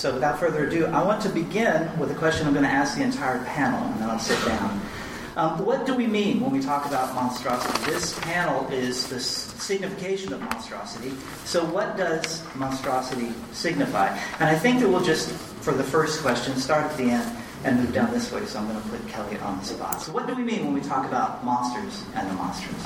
So without further ado, I want to begin with a question I'm going to ask the entire panel, and then I'll sit down. What do we mean when we talk about monstrosity? This panel is the signification of monstrosity. So what does monstrosity signify? And I think that we'll just, for the first question, start at the end and move down this way. So I'm going to put Kelly on the spot. So what do we mean when we talk about monsters and the monstrous?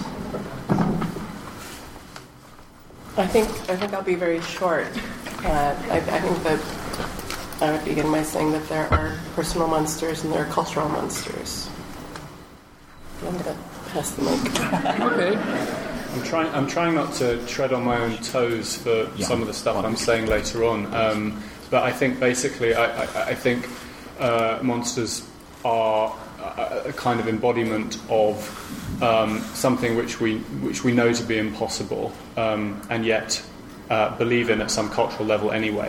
I think I'll be very short. I think that I would begin by saying that there are personal monsters and there are cultural monsters. I'm going to pass the mic. Okay. I'm trying not to tread on my own toes for some of the stuff I'm saying later on. But I think basically, I think monsters are a kind of embodiment of something which we know to be impossible, and yet believe in at some cultural level anyway.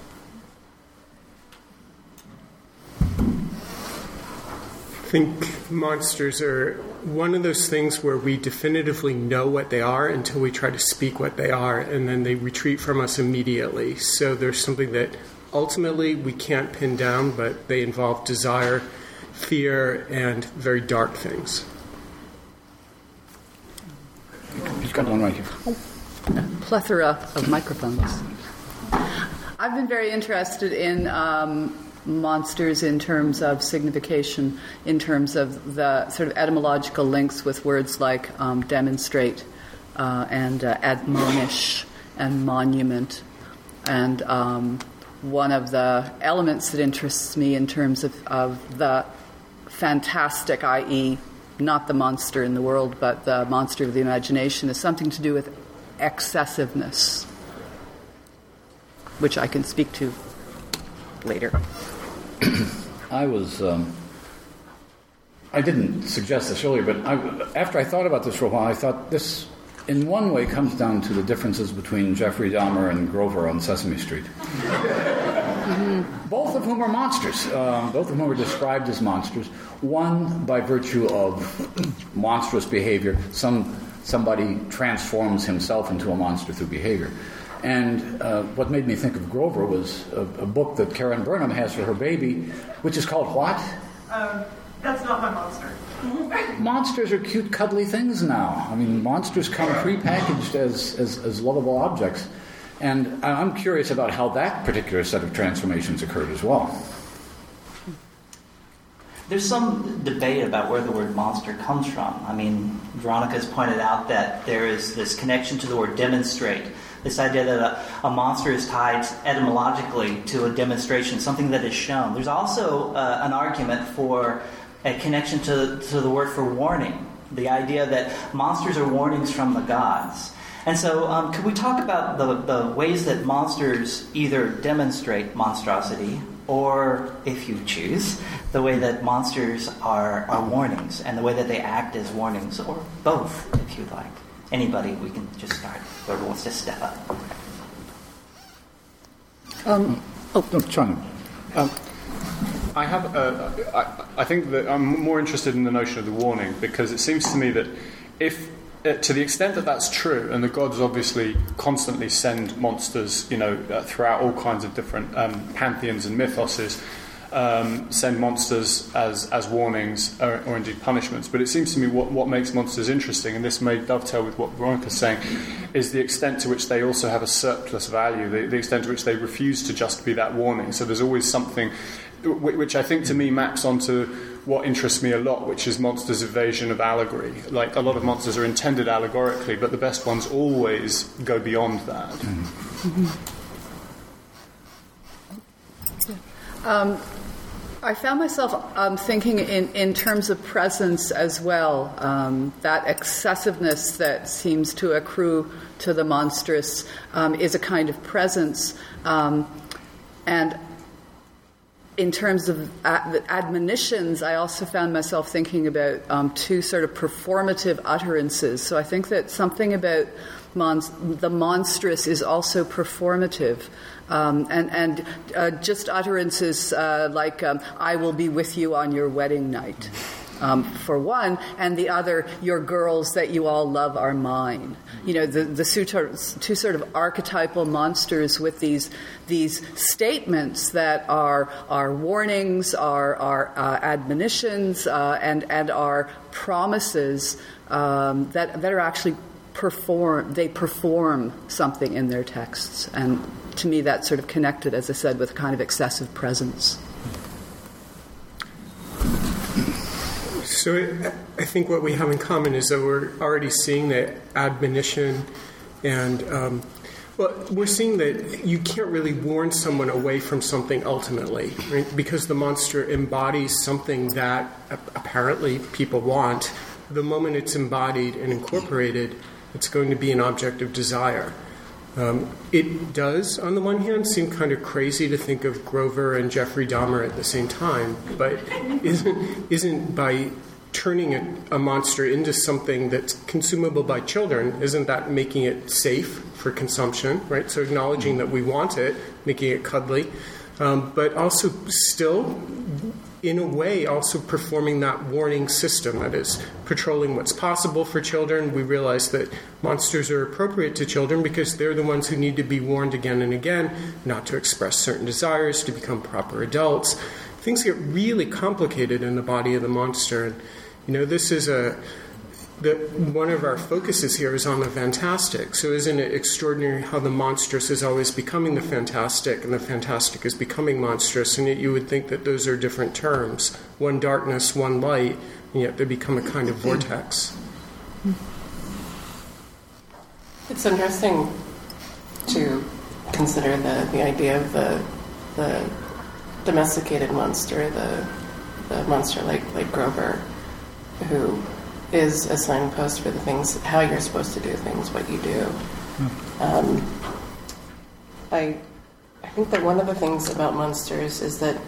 I think monsters are one of those things where we definitively know what they are until we try to speak what they are, and then they retreat from us immediately. So there's something that ultimately we can't pin down, but they involve desire, fear, and very dark things. He's got one right here. A plethora of microphones. I've been very interested in monsters in terms of signification, in terms of the sort of etymological links with words like demonstrate and admonish and monument. And one of the elements that interests me in terms of the fantastic, i.e., not the monster in the world, but the monster of the imagination, is something to do with excessiveness, which I can speak to later. I didn't suggest this earlier, but after I thought about this for a while, I thought this, in one way, comes down to the differences between Jeffrey Dahmer and Grover on Sesame Street. Both of whom are monsters. Both of whom are described as monsters. One by virtue of monstrous behavior. Somebody transforms himself into a monster through behavior. And what made me think of Grover was a book that Karen Burnham has for her baby, which is called what? That's not my monster. Monsters are cute, cuddly things now. I mean, monsters come prepackaged as lovable objects. And I'm curious about how that particular set of transformations occurred as well. There's some debate about where the word monster comes from. I mean, Veronica's pointed out that there is this connection to the word demonstrate, this idea that a monster is tied etymologically to a demonstration, something that is shown. There's also an argument for a connection to the word for warning, the idea that monsters are warnings from the gods. And so could we talk about the ways that monsters either demonstrate monstrosity or, if you choose, the way that monsters are warnings and the way that they act as warnings, or both, if you'd like. Anybody, we can just start. Whoever wants to step up. China. I think that I'm more interested in the notion of the warning, because it seems to me that if, to the extent that that's true, and the gods obviously constantly send monsters, throughout all kinds of different pantheons and mythoses, send monsters as warnings or indeed punishments. But it seems to me what makes monsters interesting, and this may dovetail with what Veronica's saying, is the extent to which they also have a surplus value, the extent to which they refuse to just be that warning. So there's always something which I think to me maps onto what interests me a lot, which is monsters' evasion of allegory. Like, a lot of monsters are intended allegorically, but the best ones always go beyond that. I found myself thinking in terms of presence as well, that excessiveness that seems to accrue to the monstrous is a kind of presence. And in terms of admonitions, I also found myself thinking about two sort of performative utterances. So I think that something about the monstrous is also performative. And just utterances like, I will be with you on your wedding night. for one, and the other, your girls that you all love are mine. The two sort of archetypal monsters with these statements that are warnings, are admonitions, and are promises that are actually perform something in their texts. And to me, that's sort of connected, as I said, with kind of excessive presence. So I think what we have in common is that we're already seeing that admonition, and we're seeing that you can't really warn someone away from something ultimately, right? Because the monster embodies something that apparently people want. The moment it's embodied and incorporated, it's going to be an object of desire. It does, on the one hand, seem kind of crazy to think of Grover and Jeffrey Dahmer at the same time, but isn't by turning a monster into something that's consumable by children, isn't that making it safe for consumption, right? So acknowledging that we want it, making it cuddly, but also still, in a way, also performing that warning system, that is, patrolling what's possible for children. We realize that monsters are appropriate to children because they're the ones who need to be warned again and again not to express certain desires, to become proper adults. Things get really complicated in the body of the monster. And, this is one of our focuses here is on the fantastic. So isn't it extraordinary how the monstrous is always becoming the fantastic and the fantastic is becoming monstrous, and yet you would think that those are different terms. One darkness, one light, and yet they become a kind of vortex. It's interesting to consider the idea of the domesticated monster, the monster like Grover, who is a signpost for the things, how you're supposed to do things, what you do. I think that one of the things about monsters is that,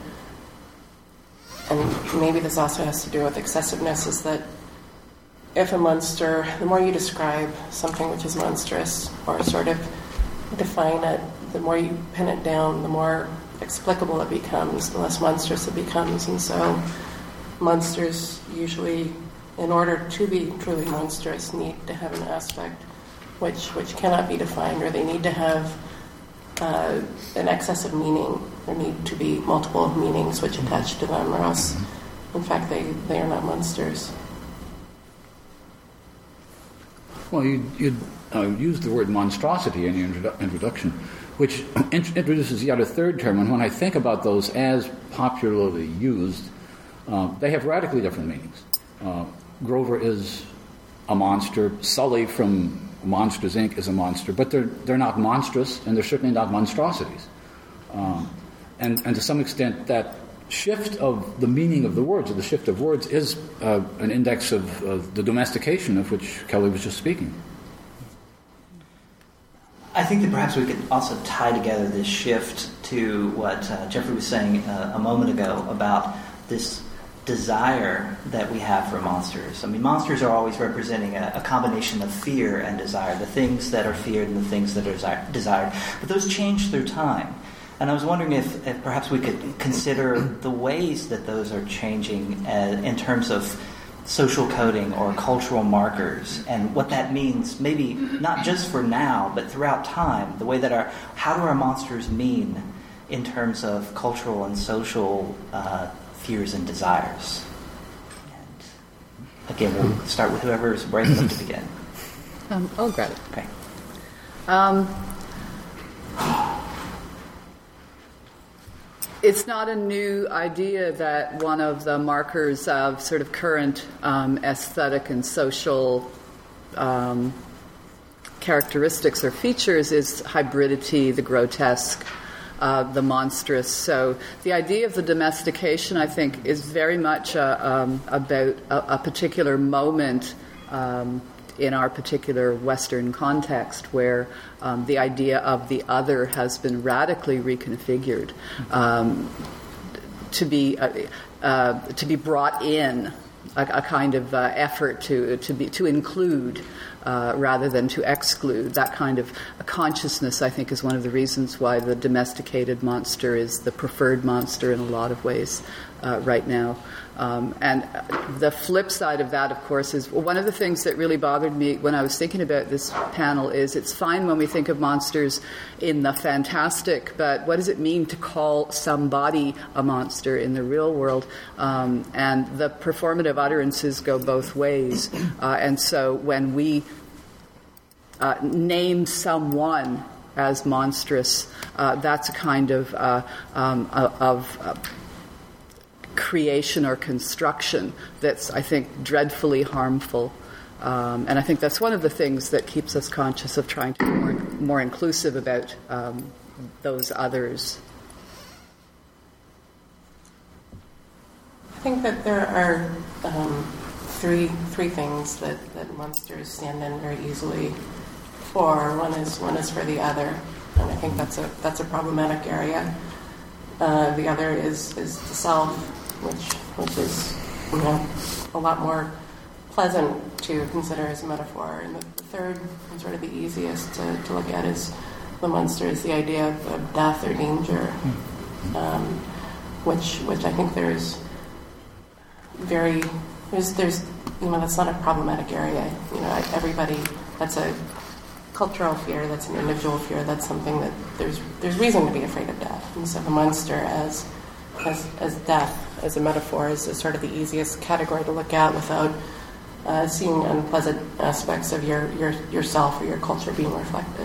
and maybe this also has to do with excessiveness, is that if a monster, the more you describe something which is monstrous, or sort of define it, the more you pin it down, the more explicable it becomes, the less monstrous it becomes. And so monsters usually, in order to be truly monstrous, need to have an aspect which cannot be defined, or they need to have an excess of meaning. There need to be multiple meanings which attach to them, or else, in fact, they are not monsters. Well, you used the word monstrosity in your introduction, which introduces yet a third term. And when I think about those as popularly used, they have radically different meanings. Grover is a monster. Sully from Monsters, Inc. is a monster. But they're not monstrous, and they're certainly not monstrosities. And to some extent, that shift of the meaning of the words, or the shift of words, is an index of the domestication of which Kelly was just speaking. I think that perhaps we could also tie together this shift to what Jeffrey was saying a moment ago about this desire that we have for monsters. I mean, monsters are always representing a combination of fear and desire, the things that are feared and the things that are desired. But those change through time. And I was wondering if perhaps we could consider the ways that those are changing in terms of social coding or cultural markers, and what that means, maybe not just for now, but throughout time, the way that how do our monsters mean in terms of cultural and social fears and desires. And again, we'll start with whoever is brave enough to begin. I'll grab it. Okay. It's not a new idea that one of the markers of sort of current aesthetic and social characteristics or features is hybridity, the grotesque, the monstrous. So the idea of the domestication, I think, is very much about a particular moment in our particular Western context where the idea of the other has been radically reconfigured to be brought in, a kind of effort to include rather than to exclude. That kind of consciousness, I think, is one of the reasons why the domesticated monster is the preferred monster in a lot of ways right now. And the flip side of that, of course, is one of the things that really bothered me when I was thinking about this panel is it's fine when we think of monsters in the fantastic, but what does it mean to call somebody a monster in the real world? And the performative utterances go both ways. And so when we name someone as monstrous, that's a kind of creation or construction that's, I think, dreadfully harmful. And I think that's one of the things that keeps us conscious of trying to be more inclusive about those others. I think that there are three things that monsters stand in very easily for. One is for the other, and I think that's a problematic area. The other is the self, which is a lot more pleasant to consider as a metaphor. And the third, and sort of the easiest to look at, is the monster is the idea of death or danger, which I think there's that's not a problematic area. Everybody, that's a cultural fear, that's an individual fear, that's something that there's reason to be afraid of death. And so the monster as death, as a metaphor, is sort of the easiest category to look at without seeing unpleasant aspects of yourself or your culture being reflected.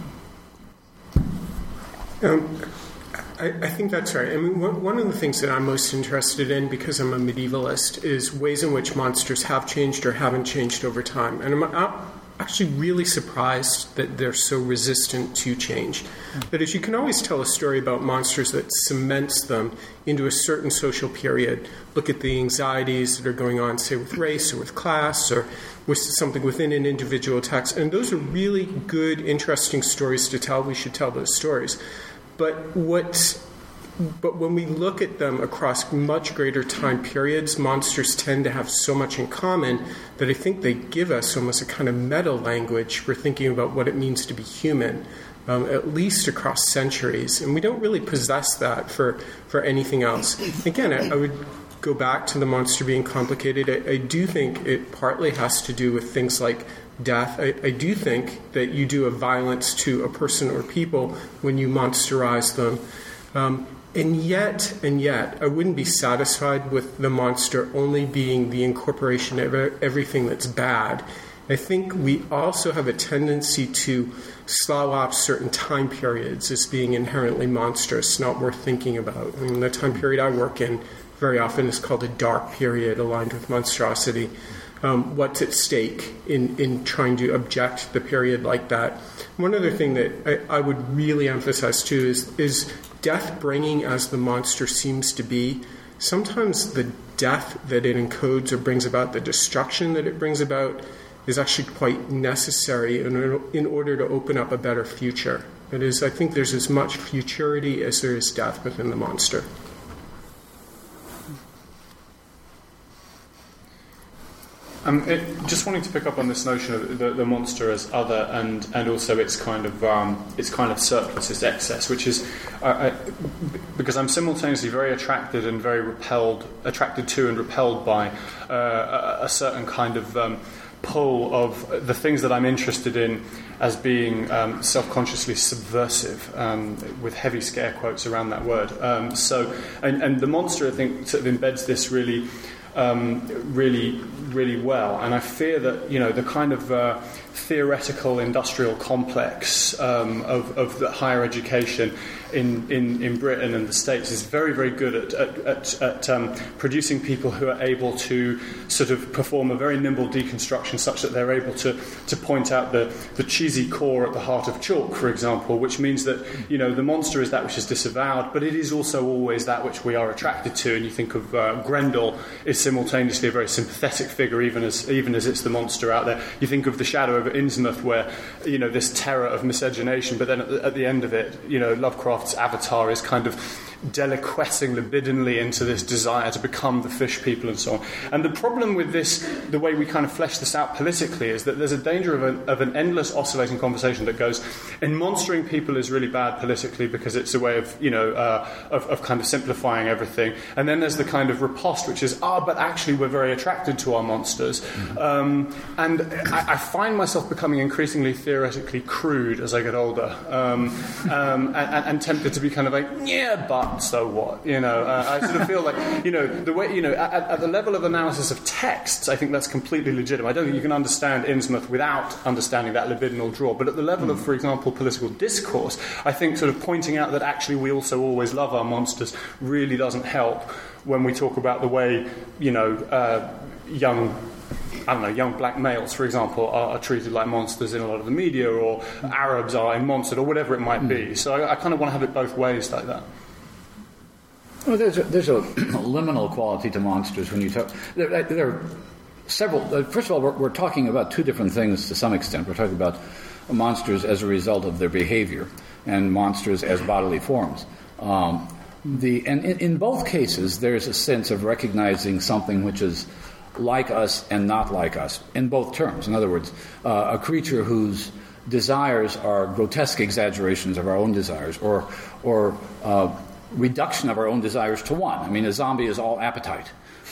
I think that's right. I mean, one of the things that I'm most interested in, because I'm a medievalist, is ways in which monsters have changed or haven't changed over time. And I'm actually really surprised that they're so resistant to change. That is, you can always tell a story about monsters that cements them into a certain social period. Look at the anxieties that are going on, say, with race or with class or with something within an individual text. And those are really good, interesting stories to tell. We should tell those stories. But when we look at them across much greater time periods, monsters tend to have so much in common that I think they give us almost a kind of meta language for thinking about what it means to be human, at least across centuries. And we don't really possess that for anything else. Again, I would go back to the monster being complicated. I do think it partly has to do with things like death. I do think that you do a violence to a person or people when you monsterize them. And yet, I wouldn't be satisfied with the monster only being the incorporation of everything that's bad. I think we also have a tendency to slough off certain time periods as being inherently monstrous, not worth thinking about. I mean, the time period I work in very often is called a dark period aligned with monstrosity. What's at stake in trying to object the period like that? One other thing that I would really emphasize too is death bringing as the monster seems to be. Sometimes the death that it encodes or brings about, the destruction that it brings about, is actually quite necessary in order to open up a better future. That is, I think there's as much futurity as there is death within the monster. Just wanting to pick up on this notion of the monster as other, and also its kind of surplus, its excess, which is because I'm simultaneously very attracted to and repelled by a certain kind of pull of the things that I'm interested in as being self-consciously subversive, with heavy scare quotes around that word. And the monster, I think, sort of embeds this really well, and I fear that the kind of theoretical industrial complex of the higher education in Britain and the States is very, very good at producing people who are able to sort of perform a very nimble deconstruction, such that they're able to point out the cheesy core at the heart of chalk, for example, which means that the monster is that which is disavowed, but it is also always that which we are attracted to. And you think of Grendel is simultaneously a very sympathetic figure, even as it's the monster out there. You think of The Shadow over Innsmouth, where this terror of miscegenation, but then at the end of it, Lovecraft's avatar is kind of deliquescing libidinally into this desire to become the fish people and so on. And the problem with this, the way we kind of flesh this out politically, is that there's a danger of an endless oscillating conversation that goes, monstering people is really bad politically because it's a way of, of kind of simplifying everything. And then there's the kind of riposte, which is, but actually we're very attracted to our monsters. And I find myself becoming increasingly theoretically crude as I get older, and tempted to be kind of like, yeah, but so what? I sort of feel like, the way, at the level of analysis of texts, I think that's completely legitimate. I don't think you can understand Innsmouth without understanding that libidinal draw. But at the level of, for example, political discourse, I think sort of pointing out that actually we also always love our monsters really doesn't help when we talk about the way, young black males, for example, are treated like monsters in a lot of the media, or Arabs are monstered, or whatever it might be. So I kind of want to have it both ways like that. Well, there's a liminal quality to monsters when you talk. There are several. First of all, we're talking about two different things to some extent. We're talking about monsters as a result of their behavior and monsters as bodily forms. And in both cases, there's a sense of recognizing something which is like us and not like us, in both terms. In other words, a creature whose desires are grotesque exaggerations of our own desires, or reduction of our own desires to one. I mean, a zombie is all appetite.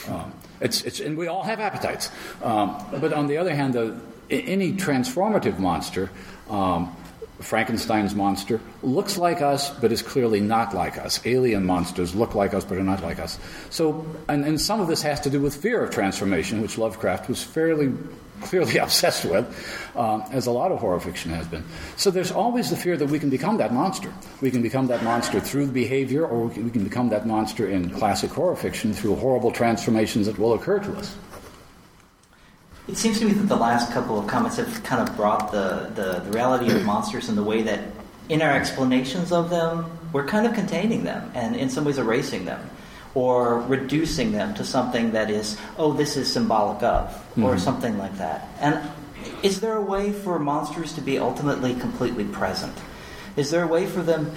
And we all have appetites. But on the other hand, any transformative monster, Frankenstein's monster, looks like us but is clearly not like us. Alien monsters look like us but are not like us. So, and some of this has to do with fear of transformation, which Lovecraft was fairly clearly obsessed with, as a lot of horror fiction has been. So there's always the fear that we can become that monster. We can become that monster through behavior, or we can become that monster in classic horror fiction through horrible transformations that will occur to us. It seems to me that the last couple of comments have kind of brought the reality of monsters in the way that in our explanations of them, we're kind of containing them and in some ways erasing them, or reducing them to something that is, this is symbolic of, or something like that. And is there a way for monsters to be ultimately completely present? Is there a way for them,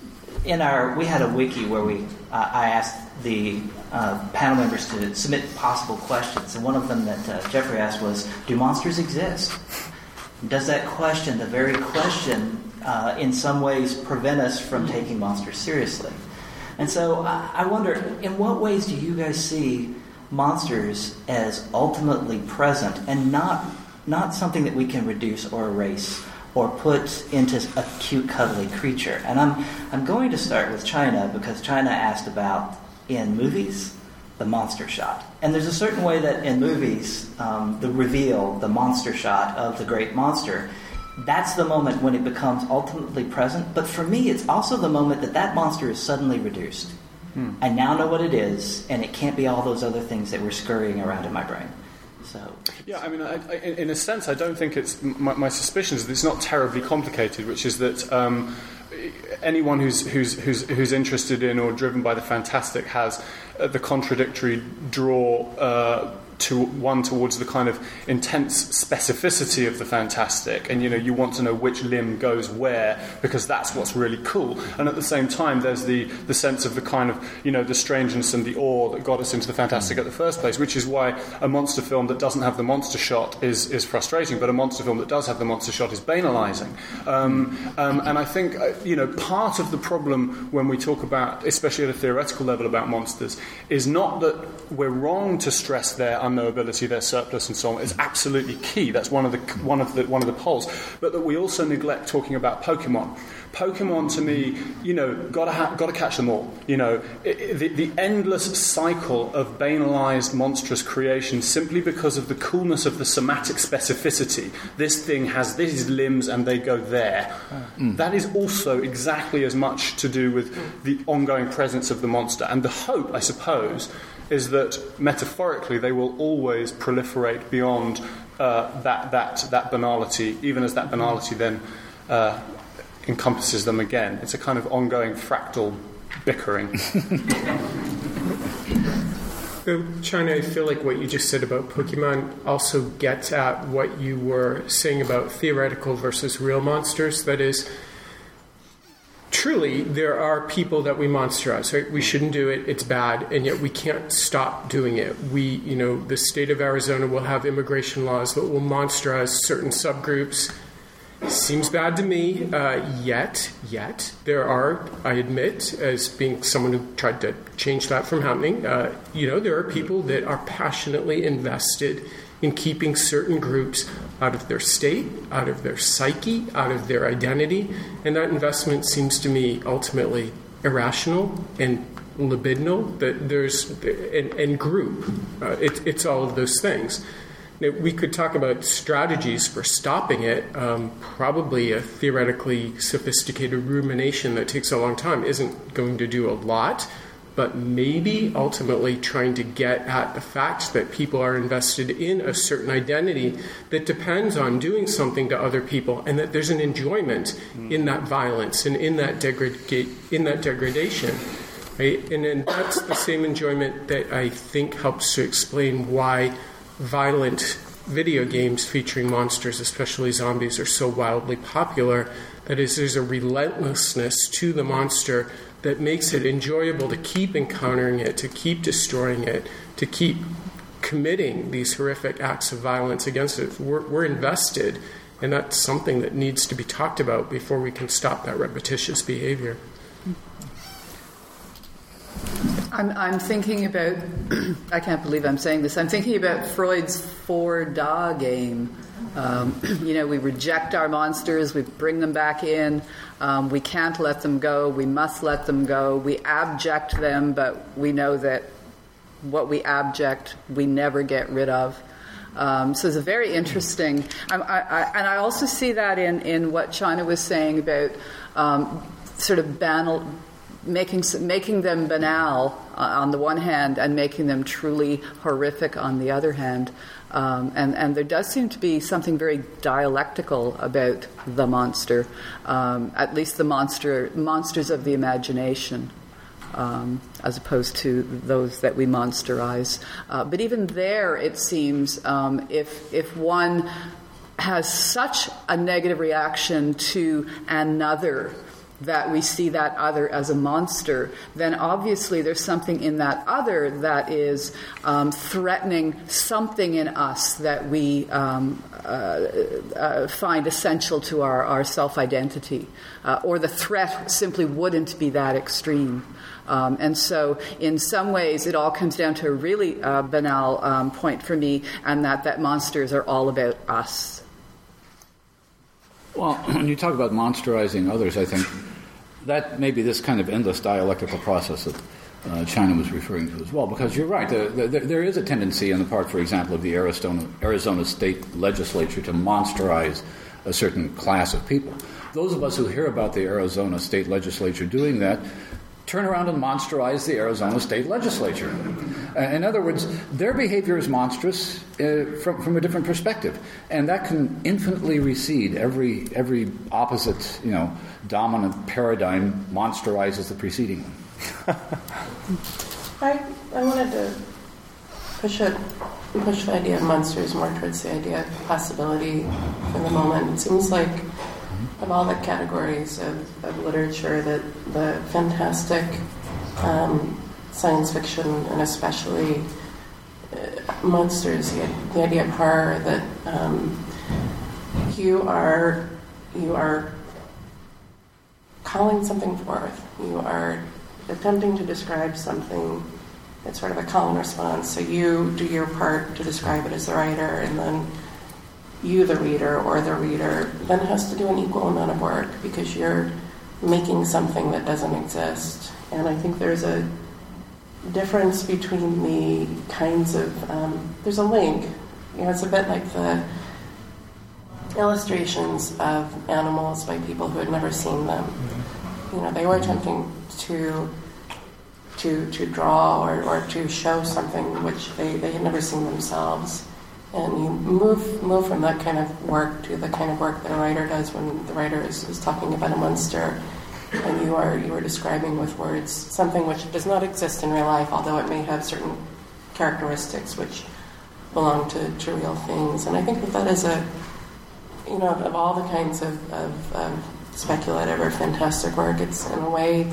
we had a wiki where I asked the panel members to submit possible questions, and one of them that Jeffrey asked was, do monsters exist? Does that question, the very question, in some ways prevent us from taking monsters seriously? And so I wonder, in what ways do you guys see monsters as ultimately present and not something that we can reduce or erase or put into a cute, cuddly creature? And I'm going to start with China, because China asked about, in movies, the monster shot. And there's a certain way that in movies, the reveal, the monster shot of the great monster, that's the moment when it becomes ultimately present. But for me, it's also the moment that monster is suddenly reduced. I now know what it is, and it can't be all those other things that were scurrying around in my brain. So, yeah, I mean, in a sense, I don't think it's my suspicion is that it's not terribly complicated, which is that anyone who's interested in or driven by the fantastic has the contradictory draw towards the kind of intense specificity of the fantastic, and you want to know which limb goes where, because that's what's really cool. And at the same time, there's the sense of the kind of the strangeness and the awe that got us into the fantastic at the first place, which is why a monster film that doesn't have the monster shot is frustrating, but a monster film that does have the monster shot is banalizing. And I think part of the problem when we talk about, especially at a theoretical level, about monsters, is not that we're wrong to stress their unknowability, their surplus, and so on. Is absolutely key. That's one of the poles. But that we also neglect talking about Pokemon. Pokemon, to me, got to catch them all. The endless cycle of banalized, monstrous creation, simply because of the coolness of the somatic specificity. This thing has these limbs, and they go there. That is also exactly as much to do with the ongoing presence of the monster. And the hope, I suppose, is that metaphorically they will always proliferate beyond that banality, even as that banality then encompasses them again. It's a kind of ongoing fractal bickering. China, I feel like what you just said about Pokemon also gets at what you were saying about theoretical versus real monsters. That is, truly, there are people that we monsterize, right? We shouldn't do it, it's bad, and yet we can't stop doing it. The state of Arizona will have immigration laws that will monsterize certain subgroups. Seems bad to me, yet there are, I admit, as being someone who tried to change that from happening, there are people that are passionately invested in keeping certain groups out of their state, out of their psyche, out of their identity, and that investment seems to me ultimately irrational and libidinal. That there's and group, it's all of those things. Now, we could talk about strategies for stopping it. Probably a theoretically sophisticated rumination that takes a long time isn't going to do a lot. But maybe ultimately trying to get at the fact that people are invested in a certain identity that depends on doing something to other people, and that there's an enjoyment in that violence and in that degradation. Right? And then that's the same enjoyment that I think helps to explain why violent video games featuring monsters, especially zombies, are so wildly popular. That is, there's a relentlessness to the monster that makes it enjoyable to keep encountering it, to keep destroying it, to keep committing these horrific acts of violence against it. We're invested, and that's something that needs to be talked about before we can stop that repetitious behavior. I'm thinking about, I can't believe I'm saying this, I'm thinking about Freud's 4-Da game. We reject our monsters, we bring them back in, we can't let them go, we must let them go, we abject them, but we know that what we abject, we never get rid of. So it's a very interesting, and I also see that in what China was saying about sort of banal, making them banal on the one hand and making them truly horrific on the other hand. And there does seem to be something very dialectical about the monster, at least the monsters of the imagination, as opposed to those that we monsterize. But even there, it seems, if one has such a negative reaction to another, that we see that other as a monster, then obviously there's something in that other that is threatening something in us that we find essential to our self-identity. Or the threat simply wouldn't be that extreme. And so in some ways it all comes down to a really banal point for me, and that monsters are all about us. Well, when you talk about monsterizing others, I think that may be this kind of endless dialectical process that China was referring to as well, because you're right. There is a tendency on the part, for example, of the Arizona state legislature to monsterize a certain class of people. Those of us who hear about the Arizona state legislature doing that turn around and monsterize the Arizona state legislature. In other words, their behavior is monstrous from a different perspective, and that can infinitely recede. Every opposite, dominant paradigm monsterizes the preceding one. I wanted to push the idea of monsters more towards the idea of possibility for the moment. It seems like of all the categories of literature, that the fantastic, science fiction, and especially monsters, the idea of horror, that you are calling something forth. You are attempting to describe something. It's sort of a call and response. So you do your part to describe it as the writer, and then you, the reader, or the reader, then has to do an equal amount of work because you're making something that doesn't exist. And I think there's a difference between the kinds of... there's a link. It's a bit like the illustrations of animals by people who had never seen them. They were attempting to draw or to show something which they had never seen themselves. And you move from that kind of work to the kind of work that a writer does when the writer is talking about a monster, and you are describing with words something which does not exist in real life, although it may have certain characteristics which belong to real things. And I think that is of all the kinds of speculative or fantastic work. It's in a way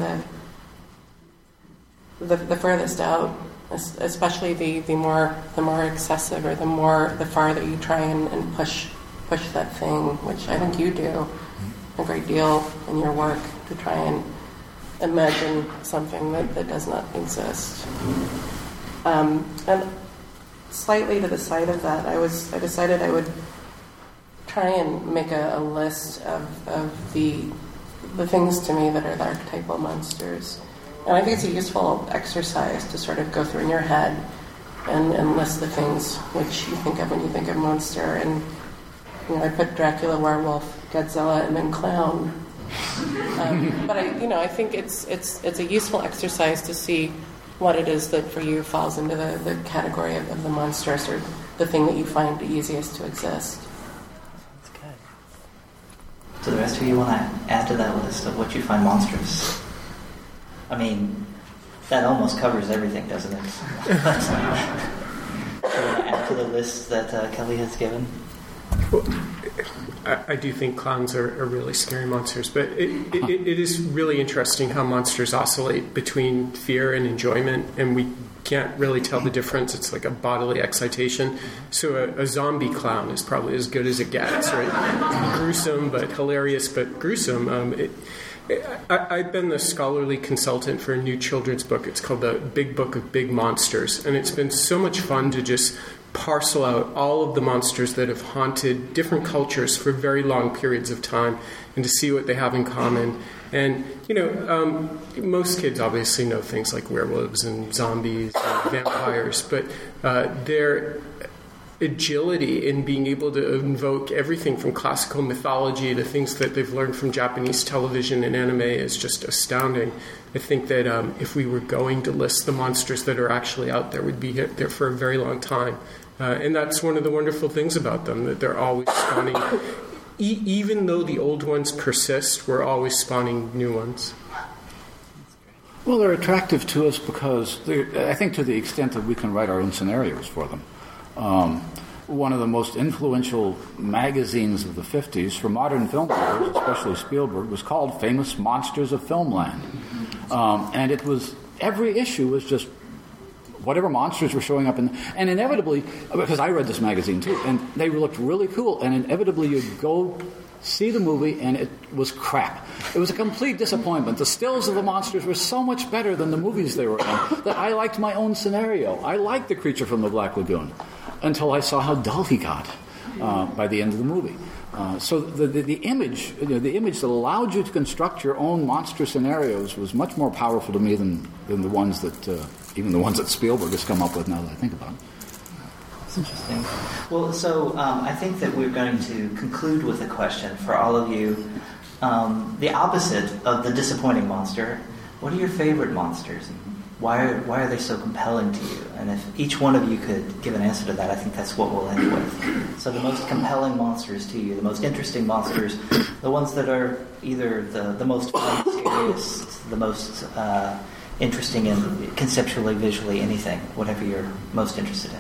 the furthest out, especially the more excessive or the farther you try and push that thing, which I think you do a great deal in your work, to try and imagine something that does not exist. And slightly to the side of that, I decided I would try and make a list of the things to me that are the archetypal monsters. And I think it's a useful exercise to sort of go through in your head and list the things which you think of when you think of monster. And I put Dracula, werewolf, Godzilla, and then clown. But I think it's a useful exercise to see what it is that for you falls into the category of the monstrous, or the thing that you find the easiest to exist. That's good. So the rest of you want to add to that list of what you find monstrous? I mean, that almost covers everything, doesn't it? Do you want to add to the list that Kelly has given? Well, I do think clowns are really scary monsters, but it is really interesting how monsters oscillate between fear and enjoyment, and we can't really tell the difference. It's like a bodily excitation. So a zombie clown is probably as good as it gets, right? Gruesome, but hilarious, but gruesome. I've been the scholarly consultant for a new children's book. It's called The Big Book of Big Monsters, and it's been so much fun to just parcel out all of the monsters that have haunted different cultures for very long periods of time, and to see what they have in common. And, most kids obviously know things like werewolves and zombies and vampires, but their agility in being able to invoke everything from classical mythology to things that they've learned from Japanese television and anime is just astounding. I think that if we were going to list the monsters that are actually out there, we'd be there for a very long time. And that's one of the wonderful things about them, that they're always spawning. Even though the old ones persist, we're always spawning new ones. Well, they're attractive to us because I think to the extent that we can write our own scenarios for them. One of the most influential magazines of the 50s for modern filmmakers, especially Spielberg, was called Famous Monsters of Filmland. And it was, every issue was just whatever monsters were showing up. And inevitably, because I read this magazine too, and they looked really cool, and inevitably you'd go see the movie and it was crap. It was a complete disappointment. The stills of the monsters were so much better than the movies they were in that I liked my own scenario. I liked The Creature from the Black Lagoon until I saw how dull he got by the end of the movie. So the image, the image that allowed you to construct your own monster scenarios was much more powerful to me than the ones that even the ones that Spielberg has come up with. Now that I think about it. That's interesting. Well, so I think that we're going to conclude with a question for all of you. The opposite of the disappointing monster. What are your favorite monsters? And why are they so compelling to you? And if each one of you could give an answer to that, I think that's what we'll end with. So the most compelling monsters to you, the most interesting monsters, the ones that are either the most fun, scariest, the most interesting in conceptually, visually, anything, whatever you're most interested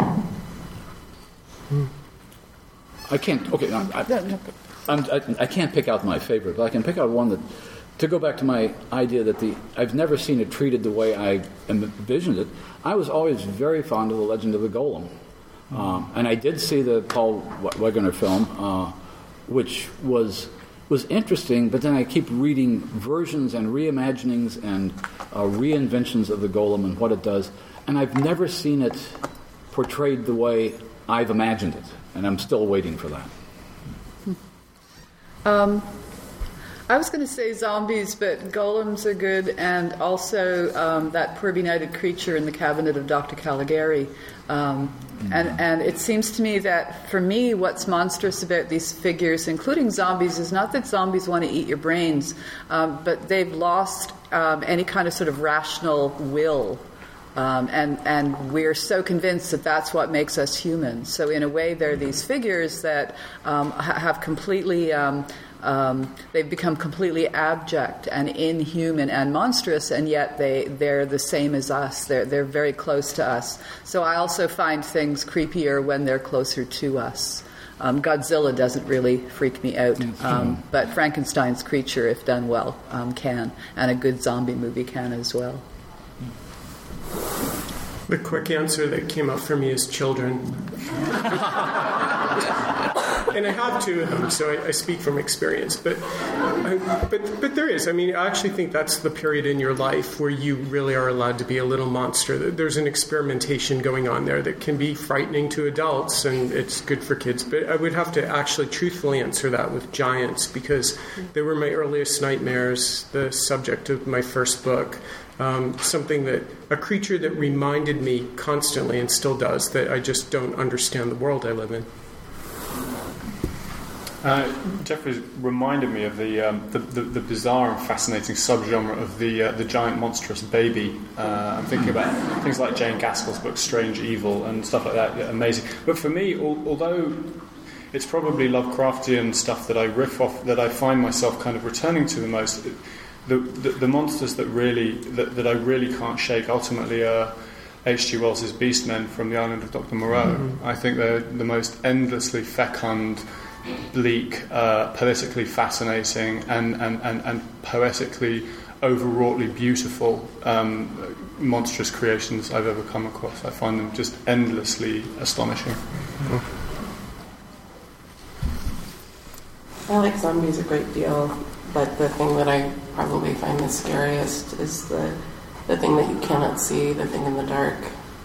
in. I can't. Okay, I can't pick out my favorite, but I can pick out one that. To go back to my idea that I've never seen it treated the way I envisioned it. I was always very fond of The Legend of the Golem, and I did see the Paul Wegener film, which was interesting. But then I keep reading versions and reimaginings and reinventions of the Golem and what it does, and I've never seen it portrayed the way I've imagined it, and I'm still waiting for that. I was going to say zombies, but golems are good, and also that poor benighted creature in the cabinet of Dr. Caligari. And it seems to me that, for me, what's monstrous about these figures, including zombies, is not that zombies want to eat your brains, but they've lost any kind of sort of rational will. And we're so convinced that that's what makes us human. So in a way, they're these figures that have completely... they've become completely abject and inhuman and monstrous, and yet they're the same as us. They're very close to us. So I also find things creepier when they're closer to us. Godzilla doesn't really freak me out, but Frankenstein's creature, if done well, can, and a good zombie movie can as well. The quick answer that came up for me is children. And I have two of them, so I speak from experience. But there is. I mean, I actually think that's the period in your life where you really are allowed to be a little monster. There's an experimentation going on there that can be frightening to adults, and it's good for kids. But I would have to actually truthfully answer that with giants, because they were my earliest nightmares, the subject of my first book. Something that, a creature that reminded me constantly, and still does, that I just don't understand the world I live in. Jeffrey's reminded me of the bizarre and fascinating subgenre of the giant monstrous baby. I'm thinking about things like Jane Gaskell's book Strange Evil and stuff like that. Yeah, amazing. But for me, although it's probably Lovecraftian stuff that I riff off, that I find myself kind of returning to the most, the monsters that I really can't shake ultimately are H.G. Wells's Beastmen from the Island of Dr. Moreau. Mm-hmm. I think they're the most endlessly fecund, bleak, politically fascinating, and poetically overwroughtly beautiful monstrous creations I've ever come across. I find them just endlessly astonishing. I like zombies a great deal, but the thing that I probably find the scariest is the thing that you cannot see, the thing in the dark.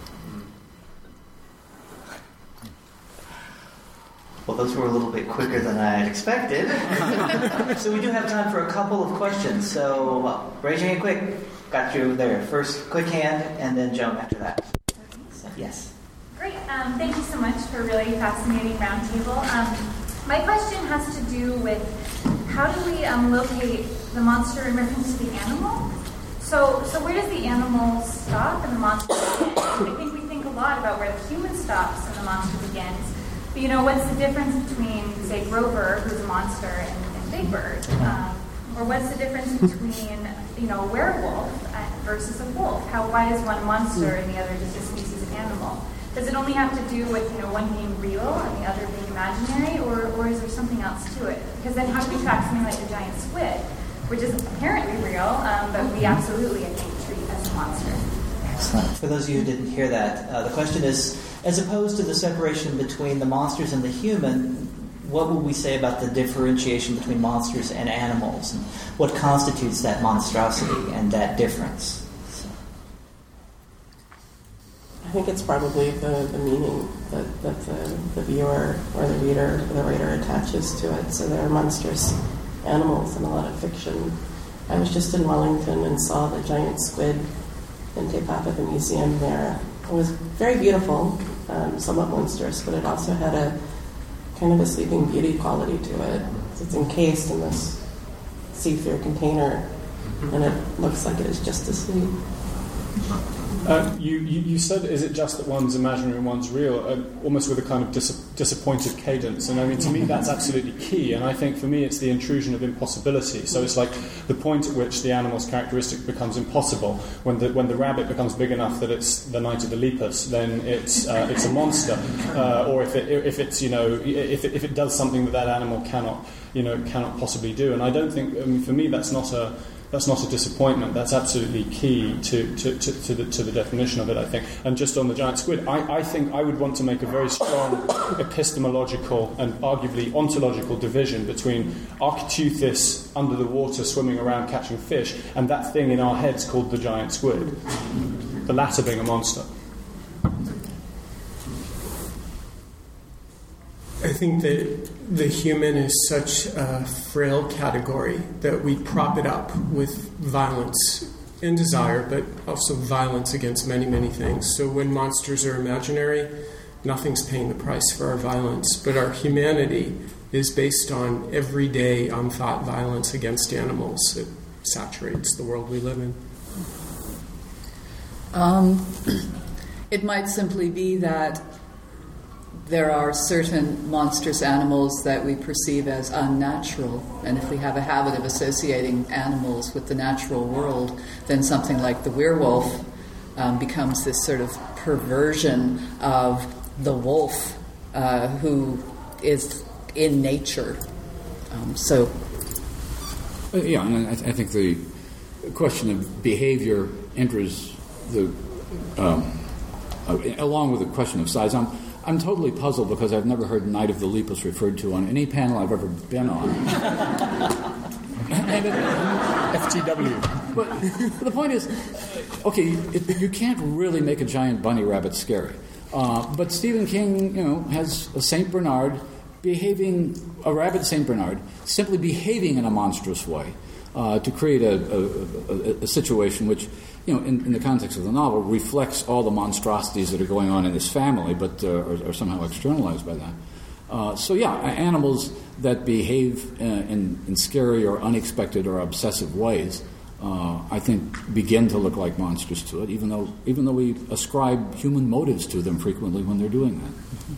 Well, those were a little bit quicker than I had expected. So we do have time for a couple of questions. So raise your hand quick. Got you there. First, quick hand, and then Joan after that. So, yes. Great. Thank you so much for a really fascinating roundtable. My question has to do with how do we locate the monster in reference to the animal? So where does the animal stop and the monster begin? I think we think a lot about where the human stops and the monster begins. But, what's the difference between, say, Grover, who's a monster, and Big Bird? Or what's the difference between, a werewolf versus a wolf? Why is one a monster and the other just a species of animal? Does it only have to do with, one being real and the other being imaginary, or is there something else to it? Because then how do we track something like the giant squid, which is apparently real, but we absolutely, I think, treat as a monster? Excellent. For those of you who didn't hear that, the question is, as opposed to the separation between the monsters and the human, what would we say about the differentiation between monsters and animals? And what constitutes that monstrosity and that difference? I think it's probably the meaning that the viewer or the reader or the writer attaches to it. So there are monstrous animals in a lot of fiction. I was just in Wellington and saw the giant squid in Te Papa, the museum there. It was very beautiful, somewhat monstrous, but it also had a kind of a Sleeping Beauty quality to it. It's encased in this see-through container, and it looks like it is just asleep. You said, is it just that one's imaginary and one's real, almost with a kind of disappointed cadence. And I mean, to me, that's absolutely key. And I think for me, it's the intrusion of impossibility. So it's like the point at which the animal's characteristic becomes impossible. When the rabbit becomes big enough that it's the Knight of the Lepus, then it's a monster. Or if it does something that animal cannot possibly do. And I don't think, for me, that's not a disappointment. That's absolutely key to the definition of it, I think. And just on the giant squid, I think I would want to make a very strong epistemological and arguably ontological division between Architeuthis under the water swimming around catching fish and that thing in our heads called the giant squid, the latter being a monster. I think that the human is such a frail category that we prop it up with violence and desire, but also violence against many, many things. So when monsters are imaginary, nothing's paying the price for our violence. But our humanity is based on everyday, unthought violence against animals. It saturates the world we live in. It might simply be that there are certain monstrous animals that we perceive as unnatural, and if we have a habit of associating animals with the natural world, then something like the werewolf becomes this sort of perversion of the wolf who is in nature. And I think the question of behavior enters the along with the question of size. I'm totally puzzled because I've never heard Night of the Lepus referred to on any panel I've ever been on. FTW. But the point is, okay, you can't really make a giant bunny rabbit scary. But Stephen King, has a Saint Bernard a rabid Saint Bernard, simply behaving in a monstrous way to create a situation which, in the context of the novel, reflects all the monstrosities that are going on in his family, but are somehow externalized by that. Animals that behave in scary or unexpected or obsessive ways, I think, begin to look like monsters to it, even though we ascribe human motives to them frequently when they're doing that.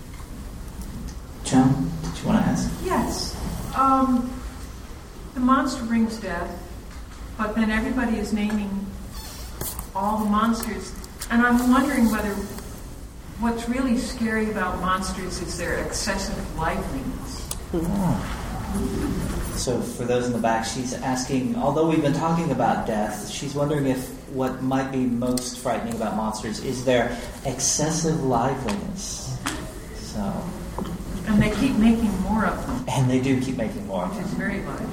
Joan, did you want to ask? Yes. The monster brings death, but then everybody is naming all the monsters, and I'm wondering whether what's really scary about monsters is their excessive liveliness. So for those in the back, she's asking, although we've been talking about death, she's wondering if what might be most frightening about monsters is their excessive liveliness. And they keep making more of them. And they do keep making more of them. Which is very lively.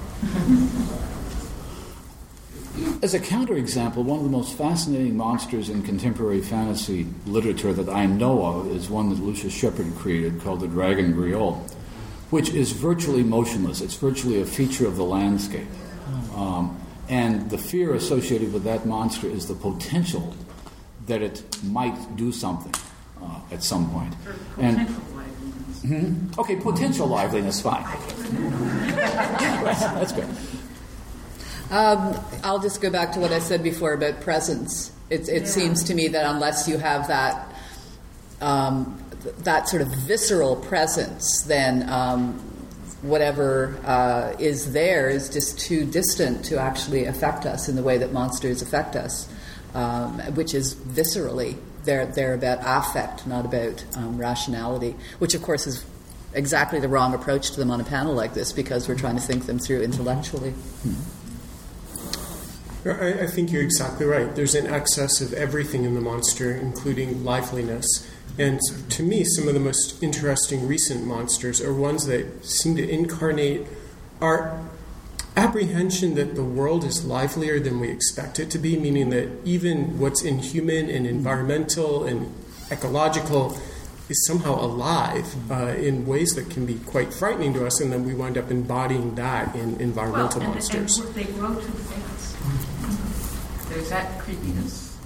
As a counterexample, one of the most fascinating monsters in contemporary fantasy literature that I know of is one that Lucius Shepard created called the Dragon Griot, which is virtually motionless. It's virtually a feature of the landscape. And the fear associated with that monster is the potential that it might do something at some point. Okay, potential liveliness, fine. That's good. I'll just go back to what I said before about presence. It seems to me that unless you have that that sort of visceral presence, then whatever is there is just too distant to actually affect us in the way that monsters affect us, which is viscerally. They're about affect, not about rationality, which of course is exactly the wrong approach to them on a panel like this because we're trying to think them through intellectually. I think you're exactly right. There's an excess of everything in the monster, including liveliness. And to me, some of the most interesting recent monsters are ones that seem to incarnate our apprehension that the world is livelier than we expect it to be, meaning that even what's inhuman and environmental and ecological is somehow alive in ways that can be quite frightening to us, and then we wind up embodying that in environmental monsters. And they grow too fast. There's that creepiness.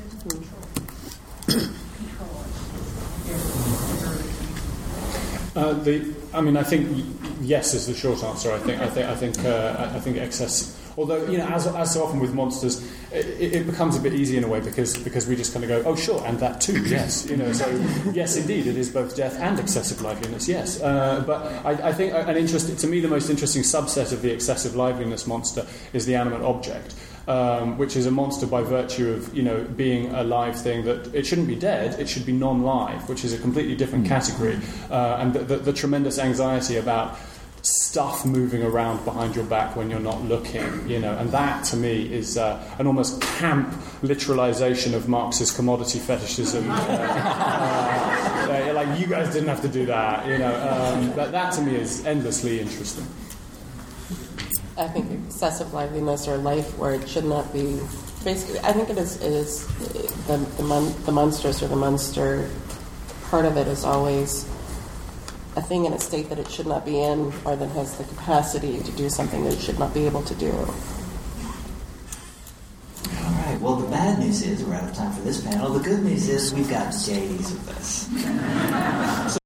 I think yes is the short answer. I think excess. Although, as so often with monsters, it becomes a bit easy in a way because we just kind of go, oh sure, and that too, yes. So yes, indeed, it is both death and excessive liveliness. Yes, but I think to me the most interesting subset of the excessive liveliness monster is the animate object. Which is a monster by virtue of being a live thing that it shouldn't be dead, it should be non-live, which is a completely different category, and the tremendous anxiety about stuff moving around behind your back when you're not looking, and that to me is an almost camp literalization of Marx's commodity fetishism. Like you guys didn't have to do that, that to me is endlessly interesting. I think excessive liveliness or life where it should not be. Basically, I think it is the monstrous or the monster part of it is always a thing in a state that it should not be in, or that has the capacity to do something that it should not be able to do. All right. Well, the bad news is we're out of time for this panel. The good news is we've got days of this. So